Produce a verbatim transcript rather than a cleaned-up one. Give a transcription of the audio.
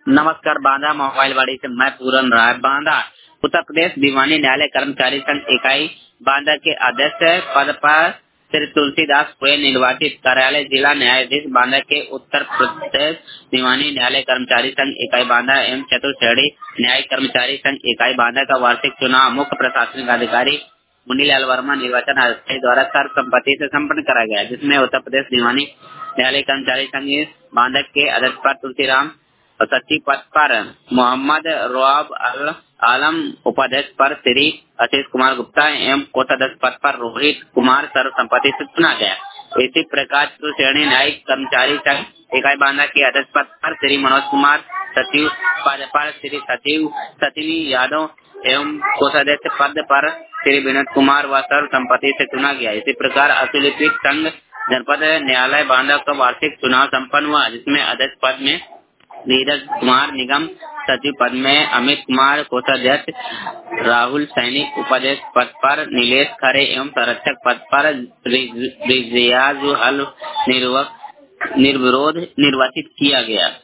नमस्कार, बांदा मोबाइलवाड़ी से मैं पूरन राय। बांदा उत्तर प्रदेश दीवानी न्यायालय कर्मचारी संघ इकाई बांदा के अध्यक्ष पद पर श्री तुलसीदास हुए निर्वाचित। कार्यालय जिला न्यायाधीश बांदा के उत्तर प्रदेश दीवानी न्यायालय कर्मचारी संघ इकाई बांदा एवं चतुर्श्रेणी न्यायिक कर्मचारी संघ इकाई बांदा का वार्षिक चुनाव मुख्य प्रशासनिक अधिकारी मुनीलाल वर्मा निर्वाचन अधिकारी द्वारा सर्वसम्मति से सम्पन्न करा गया, जिसमें उत्तर प्रदेश दीवानी न्यायालय कर्मचारी संघ बांदा के अध्यक्ष पर तुलसीराम, सचिव पद पर मोहम्मद रौब अल आलम, उपाध्यक्ष पर श्री आशीष कुमार गुप्ता एवं कोषाध्यक्ष पद पर रोहित कुमार सर्वसम्मति से चुना गया। इसी प्रकार श्रेणी न्यायिक कर्मचारी संघ इकाई बांदा के अध्यक्ष पद पर श्री मनोज कुमार, सचिव पद पर श्री सचिव सचिनी यादव एवं कोषाध्यक्ष पद पर श्री विनोद कुमार व सर्वसम्मति से चुना गया। इसी प्रकार असुलिपीठ संघ जनपद न्यायालय बांदा का वार्षिक चुनाव सम्पन्न हुआ, जिसमें अध्यक्ष पद में नीरज कुमार निगम, सचिव पद में अमित कुमार, कोषाध्यक्ष राहुल सैनिक, उपाध्यक्ष पद पर नीलेश खरे एवं संरक्षक पद पर रियाजुल निर्विरोध निर्वाचित किया गया।